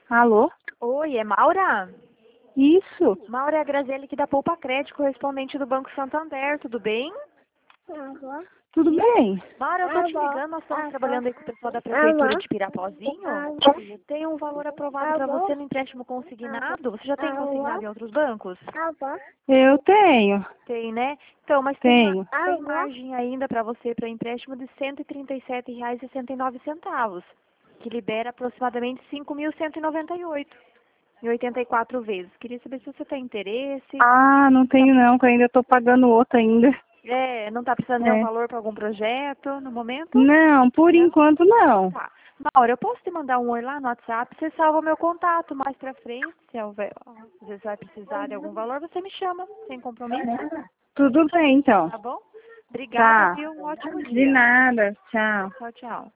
Alô? Oi, é Maura? Isso. Maura é a Graziele aqui da Poupa Crédito, correspondente do Banco Santander, tudo bem? Tudo bem? Maura, eu tô te ligando, nós estamos trabalhando aí com o pessoal da Prefeitura de Pirapozinho. Tem um valor aprovado para você no empréstimo consignado. Você já tem consignado em outros bancos? Eu tenho. Tem, né? Então, mas Tenho. tem margem ainda para você para empréstimo de R$ 137,69, que libera aproximadamente 5.198 em 84 vezes. Queria saber se você tem interesse. Ah, não tenho não, que eu ainda tô pagando outro ainda. Não está precisando de um É. valor para algum projeto no momento? Não, por enquanto não. Tá. Maura, eu posso te mandar um oi lá no WhatsApp, você salva meu contato mais pra frente, se houver, às vezes vai precisar de algum valor, você me chama, sem compromisso, Tudo bem, então. tá bom? Obrigada, Tá. viu? Um ótimo De dia. nada. Tchau. Tchau, tchau.